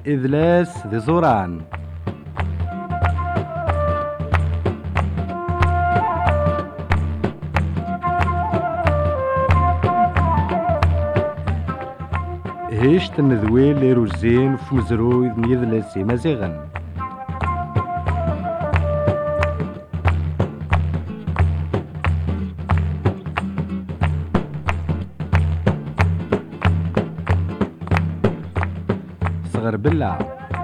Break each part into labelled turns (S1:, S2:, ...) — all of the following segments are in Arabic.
S1: إذلاس ذي زوران. هيش تنذويل ليروزين وفي مزروي ميذلسي مزيغن. صغر بلا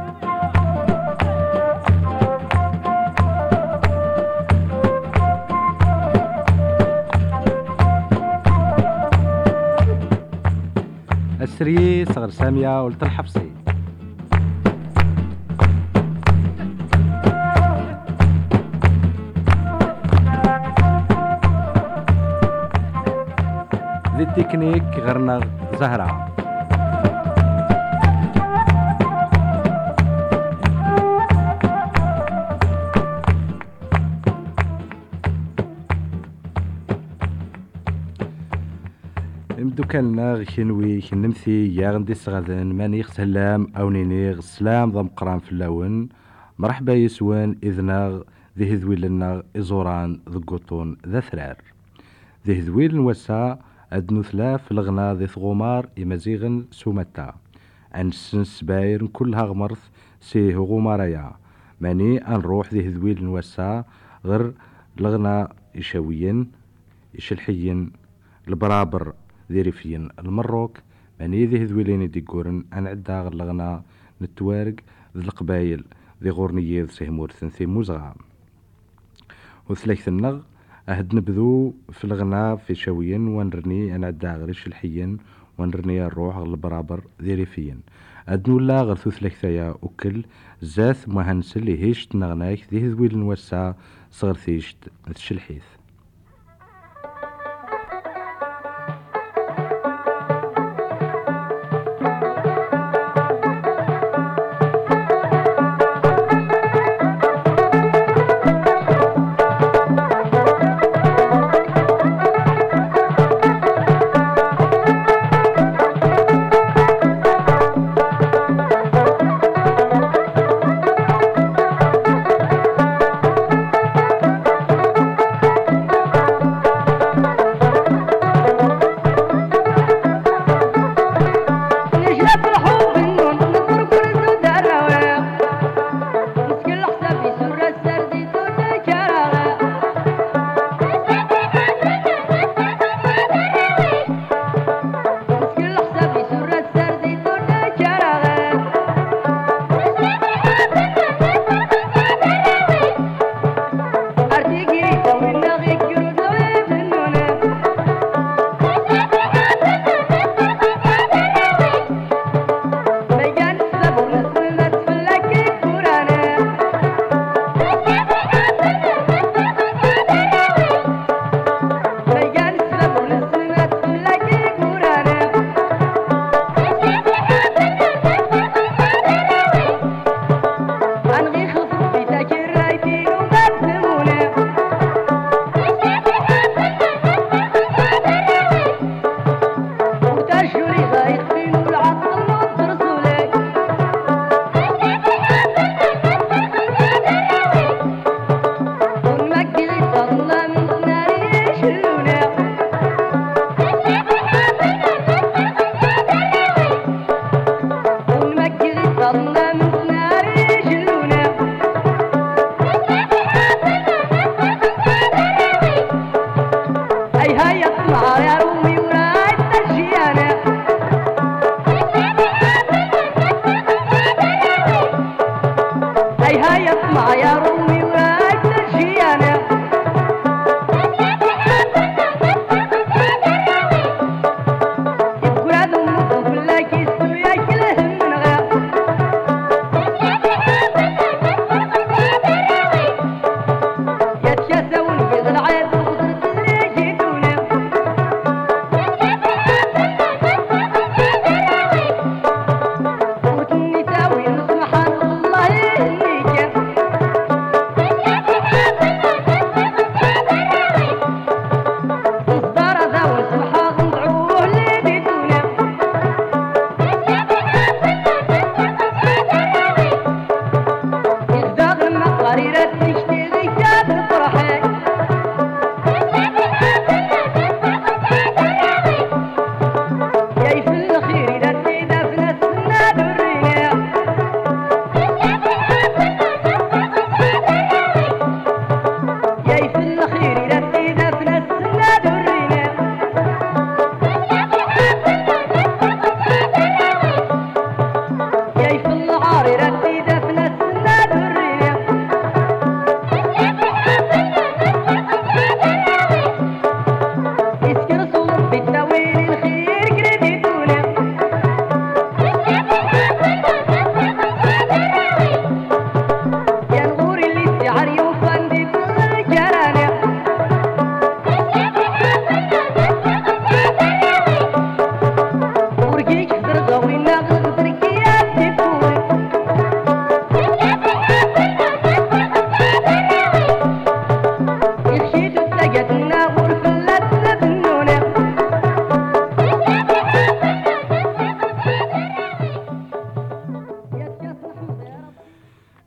S1: السري صغر سامية ولت الحبسي. ذي التكنيك غرنا زهرة. دوكالنا غشنوي كنمثي يا غندي صغادن ماني سلام او نينيغ سلام ضم قران في اللون. مرحبا يسوان اذناغ ذي هذويل لنا ازوران ذقوطون ذا ثرار ذي هذويل نوسا ادنو ثلاف الغنا ذي ثغومار يمزيغن سومتا عن السنس باير كلها غمرث سيه غوماريا ماني نروح ذي هذويل نوسا غير الغنا يشاويين يشلحيين البرابر ذي ريفيين المروك ماني ذي هذويلين ديكورن أن عدا غلغنا نتوارق ذي القبايل ذي غورنيي ذي سيهمورثن ثي موزغا وثلاث النغ أهد نبذو في الغنا في شاويين ونرني أن عدا غريش الحيين ونرني الروح البرابر ذي ريفيين أدنو لا غرثو ثلاثة أكل زاث مهنسل هيش تنغناك ذي هذويل نوسا صغر ثيشت الشلحيث.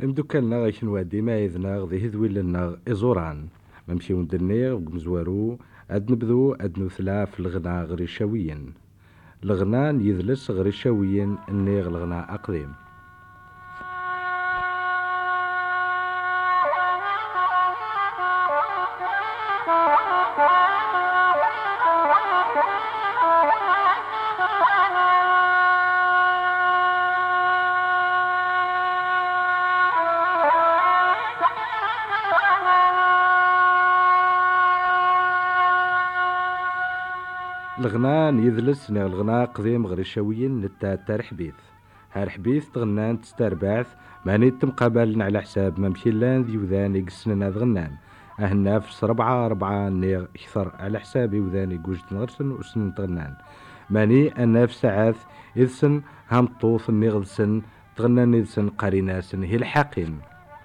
S1: مدوكالنا غيشنوا ديما يذنا ذي هذوي لنا إزوران ممشي وندنيغ ومزوارو أد نبذو أد نثلا في الغنى غريشاويا الغنى يذلس غريشاويا النيغ الغنى أقديم. الغنى يذلس نيغ الغنى قديم غريشاويين نتا تارحبيث هارحبيث تغنان تستربعث ماني تمقابلن على حساب ممشي لان ذي وذان يقسنن هاد غنان أهنا في ربعة نيغ كثر على حسابي وذان يقوج تنغرسن وسنن تغنان ماني أنا في ساعات إذسن هم طوث نيغ ذسن تغنان إذسن قاريناسن هي الحقين.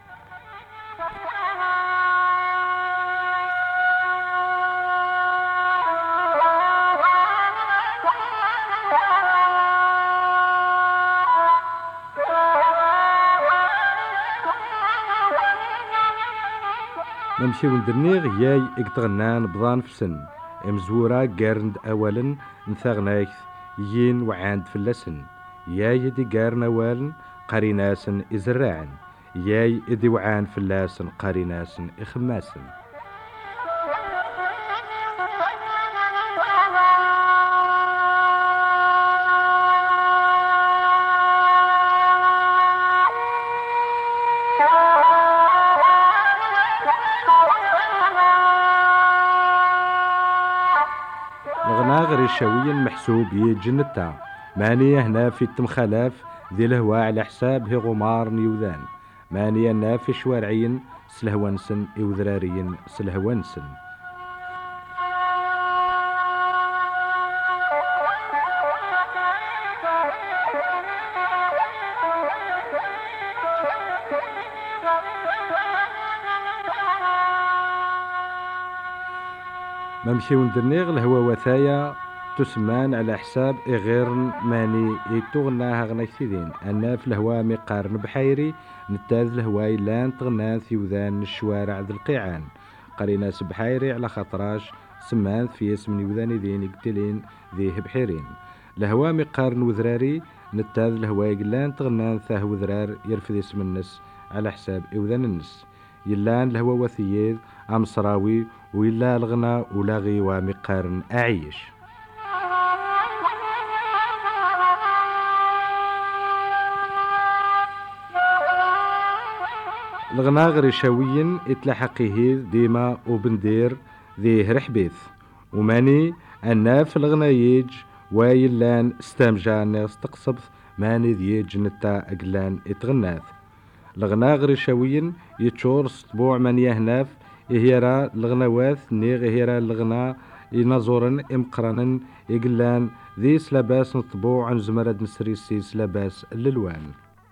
S1: نمشي وندرنيغ ياي اكتغنان بضان في سن امزورا قارند اولا نثاغنايث ين وعاند في اللسن ياي ادي قارن اولا قاريناسن ازراعن ياي ادي وعان في اللاسن قاريناسن اخماسن. غريشاويا محسوب يجنتا مانية هنا في التمخلاف ذي الهواء على حساب هي غمار نيوذان مانية هنا في شوارعين سلهوانسن إوذراريين سلهوانسن. ممشي وندرنيغ الهوا وثايا تسمان على حساب غير ماني يتغناها غنا كثيرين أنا في الهوا مقارن بحيري نتاذ الهواي لان تغنان ثيوذان الشوارع ذي القيعان قريناس بحيري على خطراش سمان في اسم يوذاني ذين يقتلين ذيه بحيرين الهوا مقارن وذراري نتاذ الهواي لان تغنان ثاه وذرار يرفض اسم النس على حساب يوذان النس يلان الهوا وثييذ أم صراوي وإلا الغنى ولاغي ومقارن أعيش. الغنى غريشاويين اتلحقيه ديما وبندير ذي رحبيث وماني أنا في الغنى يج ويلان استمجان استقصب ماني ذي جنتا أقلان اتغناث الغنى غريشاويين يتشور سطبوع من يهناف إهيرا الغنوات نيغ إهيرا الغنى ينظرن إمقرنا يقلان ذي سلاباس نطبوع عن زمرد نسريسي سلاباس اللوان.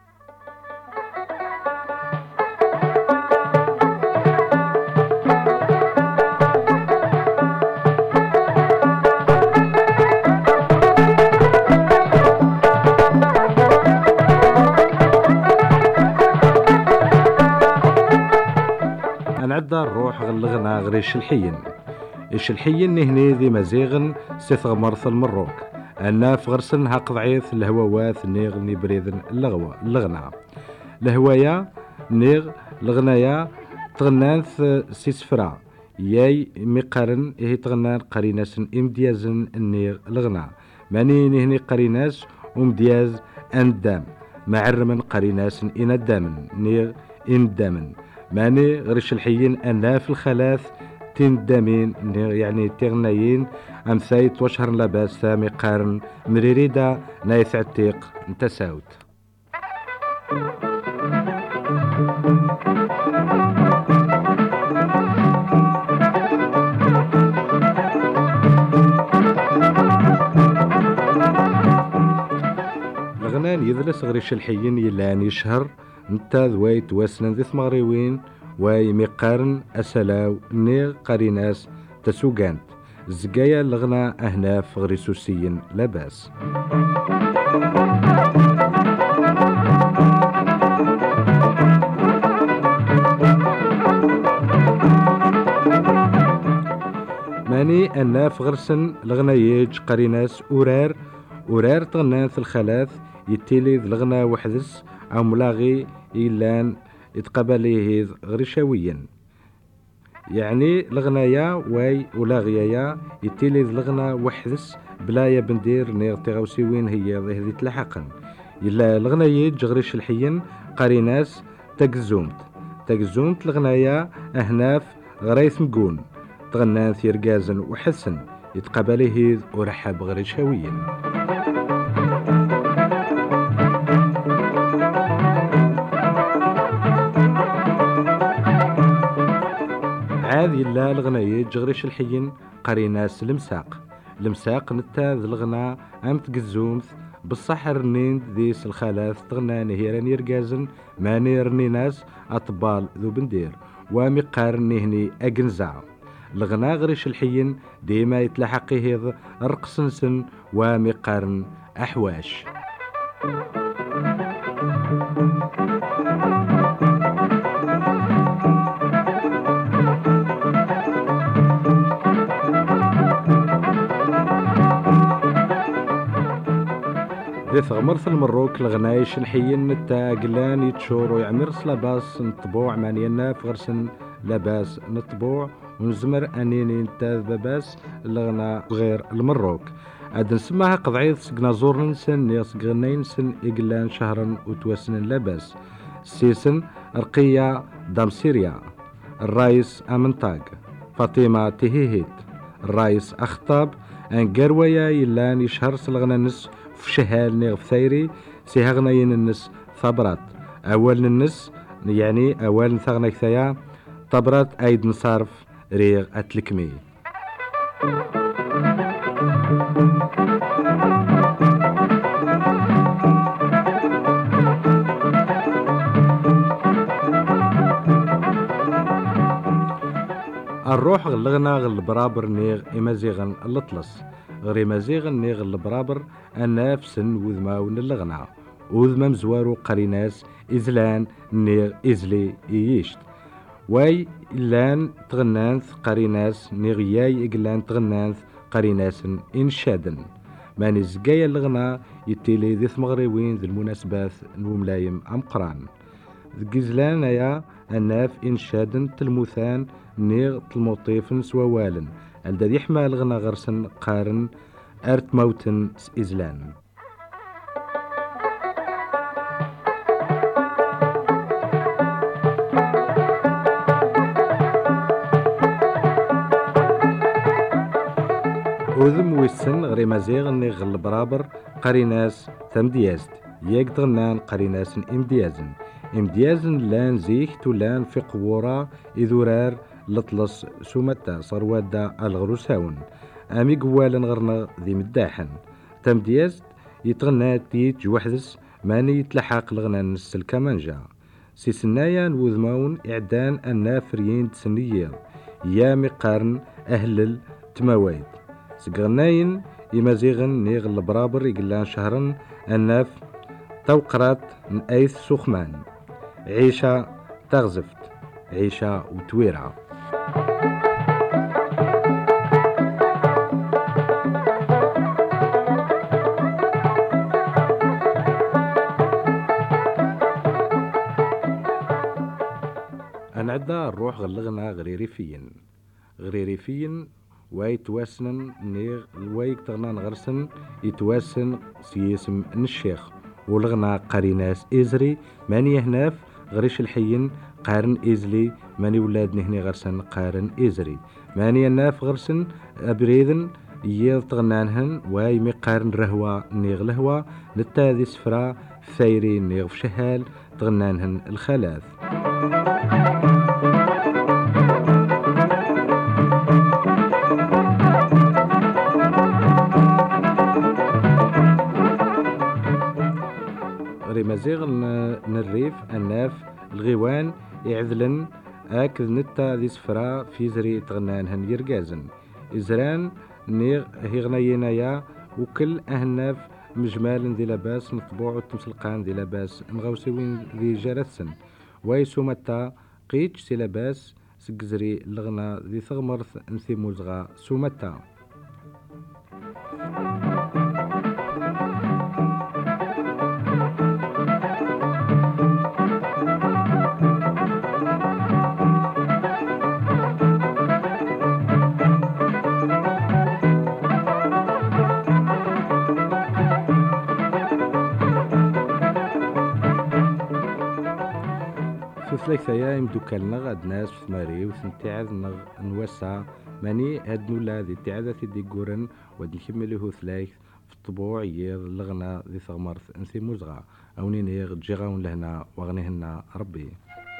S1: نعدى الروح غلغنا غري الشلحيين هني ذي مزيغن ستغمرث المروك أنا في غرسن هاق ضعيف الهواوات نيغ نبريذن اللغنا الهوايا نيغ الغنايا تغنانث سيسفرا ياي مقارن إيه تغنان قريناس امديازن النيغ الغنا ماني نهني قريناس ومدياز اندام معرمن قريناس إن الدامن نيغ اندامن ماني غرش الحيين أنا في الخلاث تندامين يعني تغنيين أمثايت وشهر لباس ثامي قارن مريريدا نايث عتيق انتساوت. الغنان يذلس غريش الحيين يلان يشهر نتا ذويت واسنن ذي ثمغريوين ويمقارن أسلاو نيغ قريناس تسوقانت الزقايا الغنى أهناف غريسوسيين لاباس. أناف غرسن لغنايج قريناس أورار تغنان الخلاث يتيلي الغنا وحدس أو ملاغي إيلان يتقبليه غريشاويا، يعني الغنايا واي ولاغيايا يتيلي الغنا وحدس بلا يا بندير نيغ تغوسيوين هي ذي تلحقا، يلا الغنايا جغريش الحين قريناس تقزومت الغنايا أهناف غريث مقون تغنان ثيرقازن وحسن يتقبليه ورحب غريشاويا. عاد يلا الغناية جغريش الحين قريناس المساق نتا ذا الغنا أم تقزومث بصح رنين ذيس الخلاث تغنان هيران يرقازن ماني رني ناس أطبال ذو بندير وامي قارني هني أقنزع الغنا غريش الحين ديما يتلحقي هيض رقصنسن وامي قارن أحواش. ذي ثغمرث المروك الغنايش الحين نتا قلان يتشور ويعمر لاباس نطبوع مانينا فغرسن لاباس نطبوع ونزمر انيني نتا باباس الغنا غير المروك عاد نسماها قضعيض سقنا زور نسن ياس غناين سن إقلان شهرا وتوسن لاباس سيسن رقية دام سيريا الرايس امنطاق فاطمة تهيهيت الرايس اخطاب ان قرويا يلان يشهر سلغنا نس في شهال نيغ في ثيري سيهغنين النس ثبرات أول النس يعني أول نثغنا كثايا طبرات أيد نصارف ريغ أتلكمي. الروح غلغنا غالبرابر نيغ إمازيغن اللطلس غري مازيغن نيغ البرابر النافسن وذماون اللغنا وذما مزوارو قريناس إزلان نيغ إزلي إيشت واي إلان تغنانث قريناس نيغ ياي إقلان تغنانث قريناس إنشادن ماني زقايا اللغنا يتيلي ذي ثمغريوين ذي المناسبات نوملايم أمقران ذي إزلان يا الناف إنشادن تلموثان نيغ تلموطيفن سوالن الذي يحمى الغنا غرسن قارن أرت موتن إزلان. وذم ويسن غري مازيغ نيغ البرابر قريناس ثمديازد ياك غنان قريناس امديازن لان زيك تولان في قبورة إذورار لطلس سومتا صروادا الغروساون امي قوالا غرنا ذي مداحن تمديازد يتغنى تيت جوحدس ماني يتلحق لغنا نس الكمانجا سيسنايا وذماون إعدان النافريين تسنيير يا مقارن أهلل تماويد سقرناين يمازيغن نيغ البرابر يقلان شهرن الناف توقرات نأيث سخمان عيشة تغزفت عيشة وتويرة. أنعدا الروح غلغنا غريريفيين واي تواسنن نيغ الوايك تغنان غرسن يتواسن سيسم الشيخ ولغنا قريناس إزري ماني هناف غريش الحين قارن إزلي ماني ولاد نهني غرسن قارن إزري ماني الناف غرسن أبريدن يض تغنانهن واي مقارن رهوة نيغ لهوة نتا ذي سفرا ثيري نيغ في شهال تغنانهن الخلاث. مازيغ نريف الناف الغيوان يعذلن اكذ نتا ذي سفرا في زري تغنانهن يرقازن إزران نيغ هيغناينايا وكل أهناف مجمال ذي لباس نطبوع وتمسلقان ذي لباس نغوسوين ذي جرثسن ويسو متى قيتش سي لباس سكزري لغنا ذي ثغمرث انثي موزغا سومتا. ثلاثة أيام دوكالنا غاد ناس في ثماري وثنتعذ نوسع ماني هاد نولا ذي تعذا دي قورن واد نكمل هو ثلاث في الطبوع يض لغنا ذي ثغمرث انثي مزغا أوني نيغ جيغاون لهنا وغنيهنا ربي.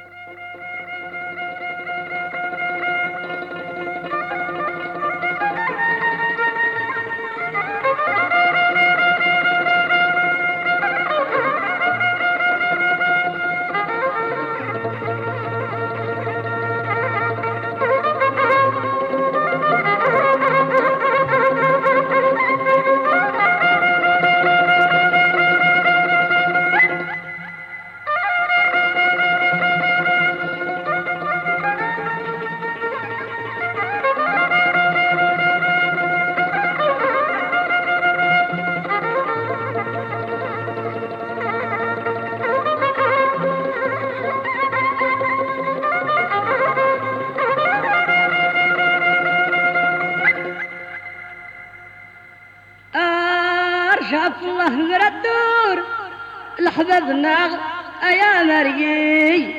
S2: شاف الله غير الدور لحبابنا يا مريي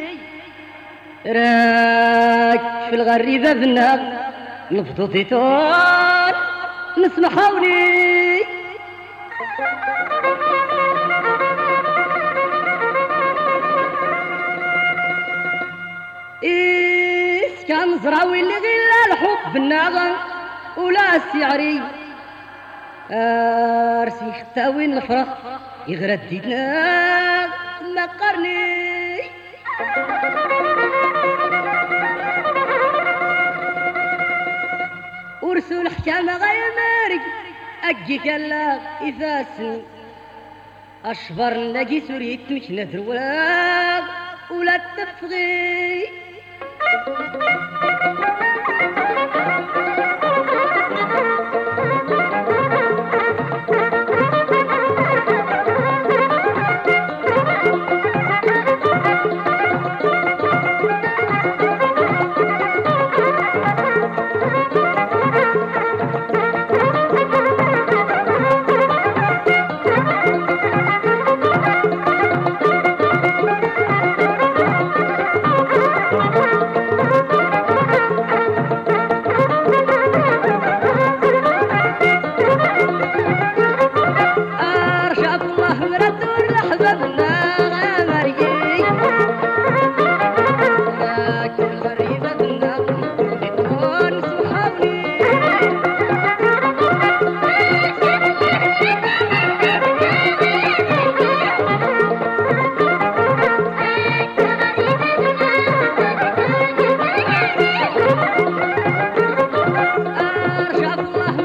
S2: راك في الغريبة بنا نفضوطي طول نسمحوني إيش كان زراوي اللي غير الحب النغم ولا السعري أرسي ختاوين الفرح يغردينا ما قرني ورسول الحكامة غير مارك أجي كلا إفاسن أشبر نلاقي سوريت مش ندرواق ولا تفغي شاف الله